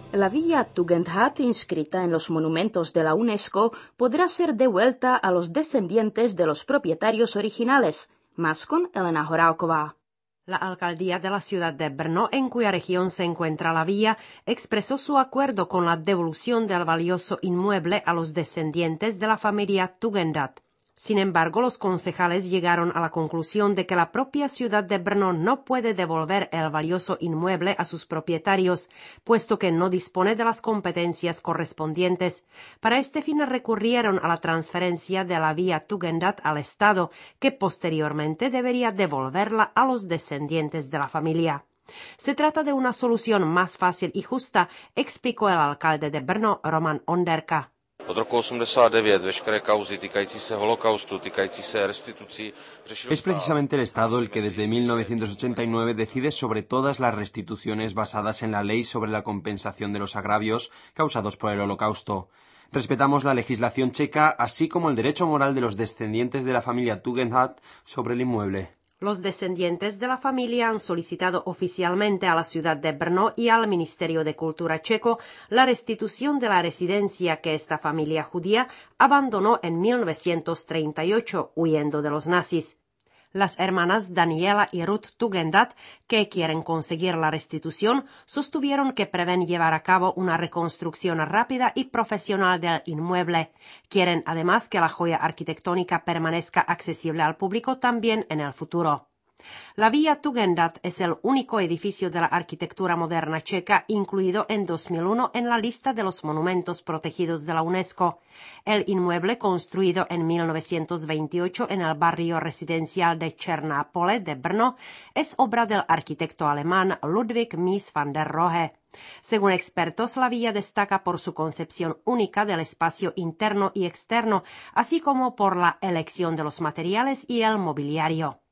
La villa Tugendhat, inscrita en los monumentos de la UNESCO, podrá ser devuelta a los descendientes de los propietarios originales. Más con Elena Horálková. La alcaldía de la ciudad de Brno, en cuya región se encuentra la villa, expresó su acuerdo con la devolución del valioso inmueble a los descendientes de la familia Tugendhat. Sin embargo, los concejales llegaron a la conclusión de que la propia ciudad de Brno no puede devolver el valioso inmueble a sus propietarios, puesto que no dispone de las competencias correspondientes. Para este fin recurrieron a la transferencia de la vía Tugendhat al Estado, que posteriormente debería devolverla a los descendientes de la familia. Se trata de una solución más fácil y justa, explicó el alcalde de Brno, Roman Onderka. Od roku 89 veškeré kauzy týkající se holokaustu, týkající se restitucí. Es precisamente el Estado el que desde 1989 decide sobre todas las restituciones basadas en la ley sobre la compensación de los agravios causados por el Holocausto. Respetamos la legislación checa, así como el derecho moral de los descendientes de la familia Tugendhat sobre el inmueble. Los descendientes de la familia han solicitado oficialmente a la ciudad de Brno y al Ministerio de Cultura checo la restitución de la residencia que esta familia judía abandonó en 1938 huyendo de los nazis. Las hermanas Daniela y Ruth Tugendhat, que quieren conseguir la restitución, sostuvieron que prevén llevar a cabo una reconstrucción rápida y profesional del inmueble. Quieren además que la joya arquitectónica permanezca accesible al público también en el futuro. La villa Tugendhat es el único edificio de la arquitectura moderna checa incluido en 2001 en la lista de los monumentos protegidos de la UNESCO. El inmueble, construido en 1928 en el barrio residencial de Černá-Pole de Brno, es obra del arquitecto alemán Ludwig Mies van der Rohe. Según expertos, la villa destaca por su concepción única del espacio interno y externo, así como por la elección de los materiales y el mobiliario.